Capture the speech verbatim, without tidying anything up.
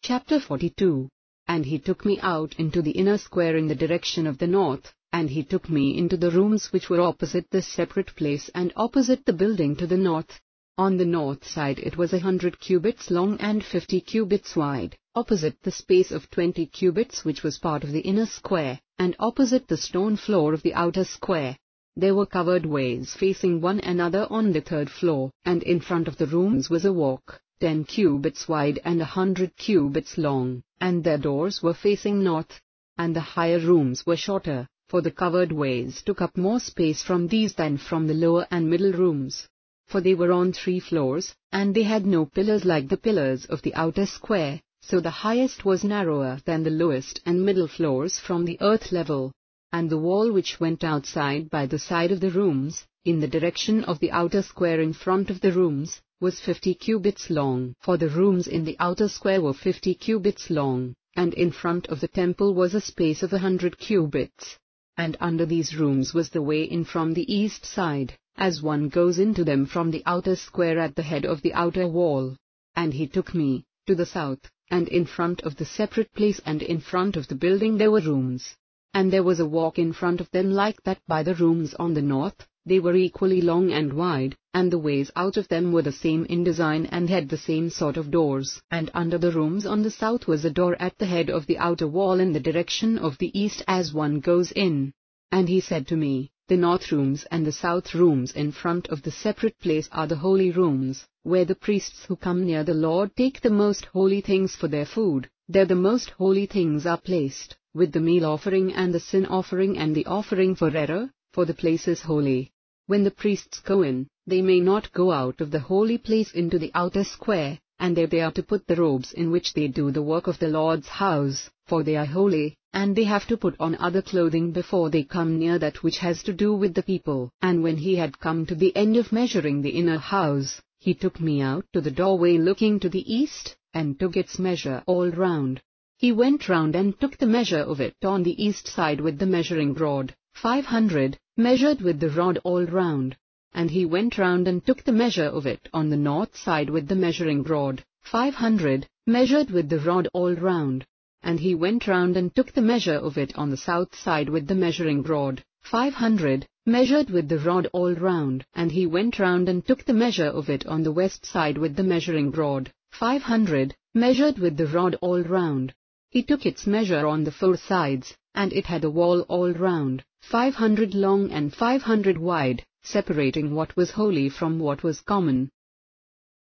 Chapter forty-two. And he took me out into the inner square in the direction of the north, and he took me into the rooms which were opposite this separate place and opposite the building to the north. On the north side it was a hundred cubits long and fifty cubits wide, opposite the space of twenty cubits which was part of the inner square, and opposite the stone floor of the outer square. There were covered ways facing one another on the third floor, and in front of the rooms was a walk, ten cubits wide and a hundred cubits long, and their doors were facing north. And the higher rooms were shorter, for the covered ways took up more space from these than from the lower and middle rooms. For they were on three floors, and they had no pillars like the pillars of the outer square, so the highest was narrower than the lowest and middle floors from the earth level. And the wall which went outside by the side of the rooms, in the direction of the outer square in front of the rooms, was fifty cubits long, for the rooms in the outer square were fifty cubits long, and in front of the temple was a space of a hundred cubits. And under these rooms was the way in from the east side, as one goes into them from the outer square at the head of the outer wall. And he took me to the south, and in front of the separate place and in front of the building there were rooms. And there was a walk in front of them like that by the rooms on the north. They were equally long and wide, and the ways out of them were the same in design and had the same sort of doors. And under the rooms on the south was a door at the head of the outer wall in the direction of the east as one goes in. And he said to me, the north rooms and the south rooms in front of the separate place are the holy rooms, where the priests who come near the Lord take the most holy things for their food. There the most holy things are placed, with the meal offering and the sin offering and the offering for error, for the place is holy. When the priests go in, they may not go out of the holy place into the outer square, and there they are to put the robes in which they do the work of the Lord's house, for they are holy, and they have to put on other clothing before they come near that which has to do with the people. And when he had come to the end of measuring the inner house, he took me out to the doorway looking to the east, and took its measure all round. He went round and took the measure of it on the east side with the measuring rod, five hundred, measured with the rod all round. And he went round and took the measure of it on the north side with the measuring rod, five hundred, measured with the rod all round. And he went round and took the measure of it on the south side with the measuring rod, five hundred, measured with the rod all round. And he went round and took the measure of it on the west side with the measuring rod, five hundred, measured with the rod all round. He took its measure on the four sides, and it had a wall all round, five hundred long and five hundred wide, separating what was holy from what was common.